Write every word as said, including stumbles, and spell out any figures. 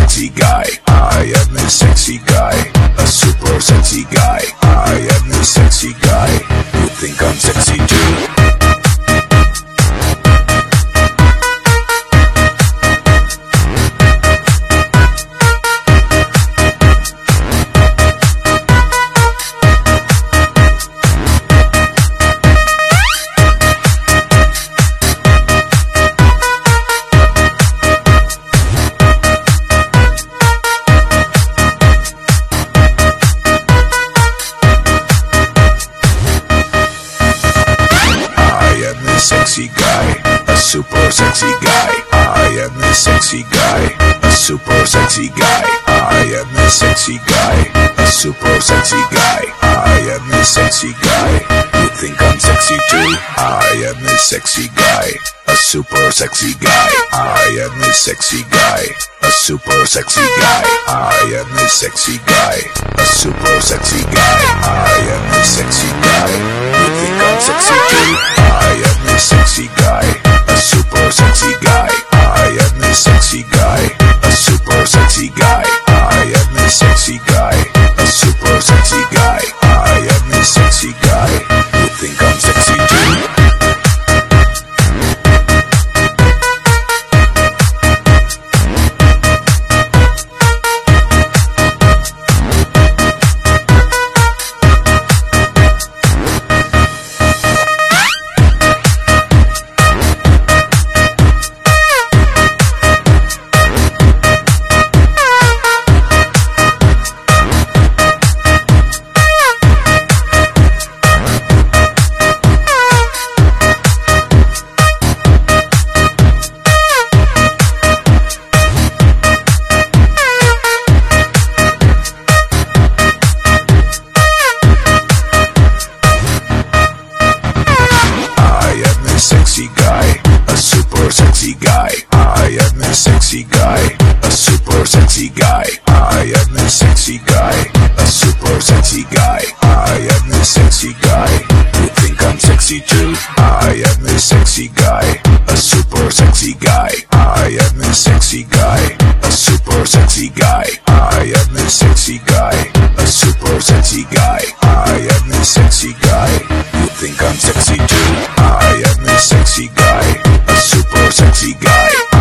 sexy guy. I am a sexy guy, a super sexy guy. I am a sexy guy. You think I'm sexy too? Sexy guy, a super sexy guy. I am a sexy guy, a super sexy guy. I am a sexy guy, a super sexy guy. I am a sexy guy. You think I'm sexy too? I am a sexy guy, a super sexy guy. I am a sexy guy, a super sexy guy. I am a sexy guy, a super sexy guy. I am a sexy guy. You think I'm sexy too? I am a sexy guy, a super sexy guy. I am a sexy guy, a super sexy guy. I am a sexy guy, a super sexy guy. I am a sexy guy. You think I'm sexy too? Sexy guy, a super sexy guy. I am a sexy guy, a super sexy guy. I am a sexy guy, a super sexy guy. I am a sexy guy. You think I'm sexy too? I am a sexy guy, a super sexy guy. I am a sexy guy, a super sexy guy. I am a sexy guy, a super sexy guy. I am a sexy guy. You think I'm sexy too? I am a sexy guy, a super sexy guy.